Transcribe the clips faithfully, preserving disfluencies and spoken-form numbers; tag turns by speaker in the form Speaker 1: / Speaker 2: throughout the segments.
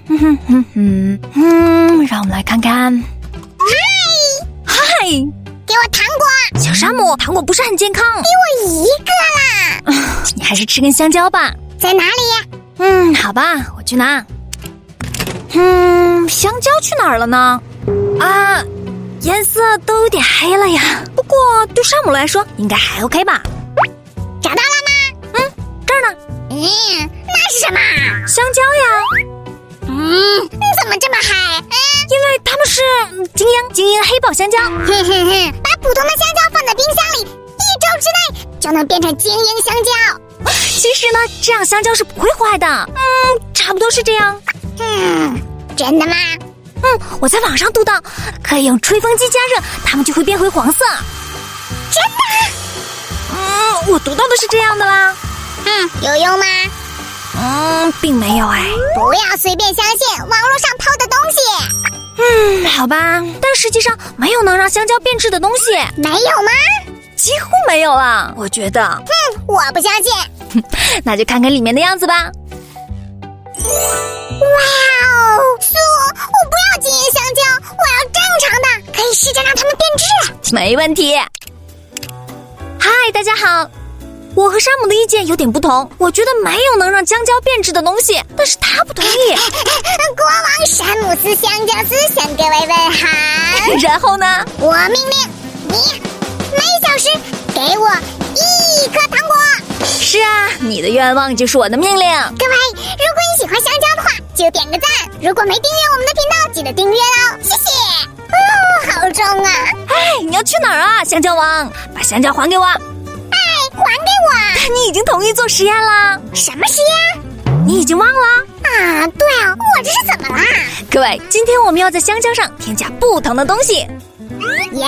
Speaker 1: 哼哼哼哼嗯，让我们来看看。嗨嗨，
Speaker 2: 给我糖果！
Speaker 1: 小山姆，糖果不是很健康。
Speaker 2: 给我一个啦！
Speaker 1: 你还是吃根香蕉吧。
Speaker 2: 在哪里？
Speaker 1: 嗯，好吧，我去拿。嗯，香蕉去哪儿了呢？啊，颜色都有点黑了呀。不过对山姆来说应该还 OK 吧。
Speaker 2: 找到了吗？
Speaker 1: 嗯，这儿呢。
Speaker 2: 嗯，那是什么？
Speaker 1: 香蕉呀。
Speaker 2: 嗯，怎么这么嗨？嗯，
Speaker 1: 因为它们是精英精英黑宝香蕉。
Speaker 2: 哼哼哼，把普通的香蕉放在冰箱里，一周之内就能变成精英香蕉。
Speaker 1: 其实呢，这样香蕉是不会坏的。嗯，差不多是这样。
Speaker 2: 嗯，真的吗？
Speaker 1: 嗯，我在网上读到，可以用吹风机加热，它们就会变回黄色。
Speaker 2: 真的？
Speaker 1: 嗯，我读到的是这样的啦。
Speaker 2: 嗯，有用吗？
Speaker 1: 嗯，并没有哎。
Speaker 2: 不要随便相信网络上抛的东西。
Speaker 1: 嗯，好吧，但实际上没有能让香蕉变质的东西。
Speaker 2: 没有吗？
Speaker 1: 几乎没有了，我觉得。
Speaker 2: 哼，我不相信。
Speaker 1: 那就看看里面的样子吧。
Speaker 2: 哇哦，苏，我不要精英香蕉，我要正常的，可以试着让它们变质。
Speaker 1: 没问题。嗨，大家好。我和山姆的意见有点不同，我觉得没有能让香蕉变质的东西，但是他不同意。
Speaker 2: 国王山姆斯香蕉斯向各位问好。
Speaker 1: 然后呢？
Speaker 2: 我命令你每小时给我一颗糖果。
Speaker 1: 是啊，你的愿望就是我的命令。
Speaker 2: 各位，如果你喜欢香蕉的话，就点个赞。如果没订阅我们的频道，记得订阅哦，谢谢。哦，好重啊！
Speaker 1: 哎，你要去哪儿啊，香蕉王？把香蕉还给我。
Speaker 2: 还给我！
Speaker 1: 你已经同意做实验啦？
Speaker 2: 什么实验？
Speaker 1: 你已经忘了？
Speaker 2: 啊，对啊，我这是怎么啦？
Speaker 1: 各位，今天我们要在香蕉上添加不同的东西：
Speaker 2: 盐、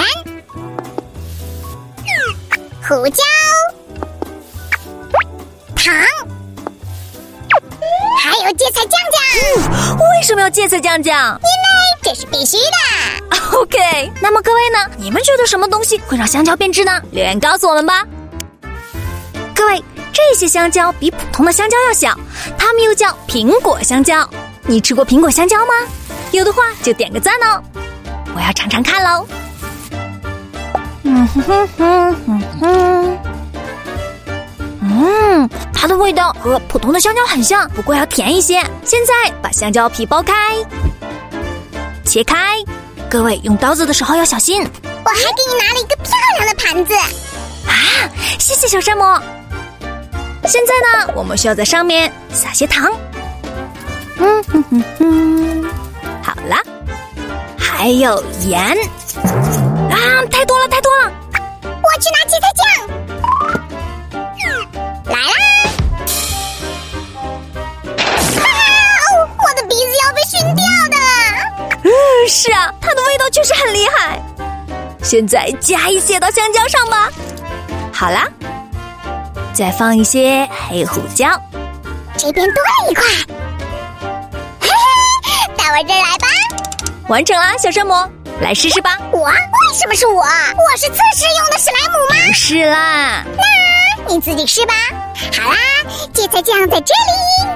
Speaker 2: 胡椒、糖，还有芥菜酱酱。
Speaker 1: 嗯，为什么要芥菜酱酱？
Speaker 2: 因为这是必须的。
Speaker 1: OK， 那么各位呢？你们觉得什么东西会让香蕉变质呢？留言告诉我们吧。各位，这些香蕉比普通的香蕉要小，它们又叫苹果香蕉。你吃过苹果香蕉吗？有的话就点个赞哦，我要尝尝看喽。嗯哼哼哼哼哼，嗯，它的味道和普通的香蕉很像，不过要甜一些。现在把香蕉皮剥开，切开。各位用刀子的时候要小心。
Speaker 2: 我还给你拿了一个漂亮的盘子。
Speaker 1: 啊，谢谢小山姆。现在呢，我们需要在上面撒些糖。嗯哼哼哼，好了，还有盐。啊，太多了，太多了！
Speaker 2: 我去拿芥菜酱。来啦！啊，我的鼻子要被熏掉的。
Speaker 1: 嗯，是啊，它的味道确实很厉害。现在加一些到香蕉上吧。好啦。再放一些黑胡椒，
Speaker 2: 这边多了一块，嘿嘿，到我这儿来吧。
Speaker 1: 完成啦，小山姆，来试试吧。
Speaker 2: 我？为什么是我？我是测试用的史莱姆吗？
Speaker 1: 不是啦，
Speaker 2: 那你自己试吧。好啦，芥菜酱在这里。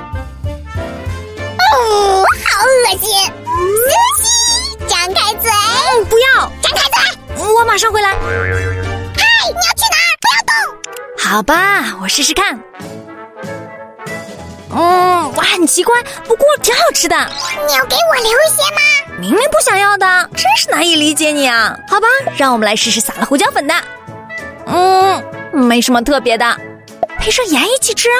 Speaker 2: 哦，好恶心！苏西，张开嘴。
Speaker 1: 嗯，不要，
Speaker 2: 张开嘴。
Speaker 1: 我马上回来。
Speaker 2: 嗨，你要去哪儿？不要动。
Speaker 1: 好吧，我试试看。嗯，哇，很奇怪，不过挺好吃的。
Speaker 2: 你要给我留一些吗？
Speaker 1: 明明不想要的，真是难以理解你啊。好吧，让我们来试试撒了胡椒粉的。嗯，没什么特别的，配上盐一起吃。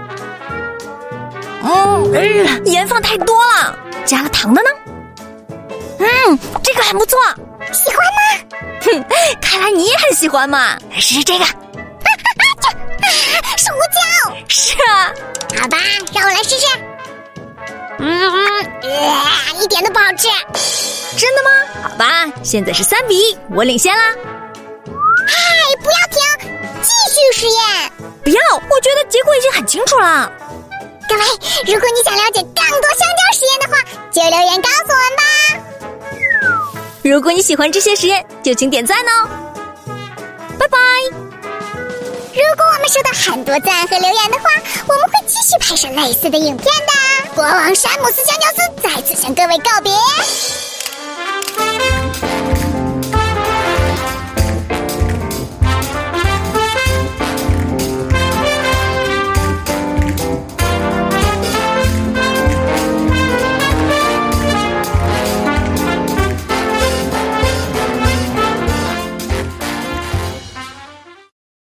Speaker 1: 嗯，嗯，盐放太多了，加了糖的呢。嗯，这个很不错。
Speaker 2: 喜欢吗？
Speaker 1: 哼，看来你也很喜欢嘛。来试试这个。
Speaker 2: 是胡椒。
Speaker 1: 是啊。
Speaker 2: 好吧，让我来试试。嗯，呃，一点都不好吃。
Speaker 1: 真的吗？好吧，现在是三比一，我领先啦。
Speaker 2: 嗨，不要停，继续实验。
Speaker 1: 不要，我觉得结果已经很清楚了。
Speaker 2: 各位，如果你想了解更多香蕉实验的话，就留言告诉我们吧。
Speaker 1: 如果你喜欢这些实验，就请点赞哦。拜拜。
Speaker 2: 如果我们收到很多赞和留言的话，我们会继续拍摄类似的影片的。国王山姆斯香蕉斯在次向各位告别。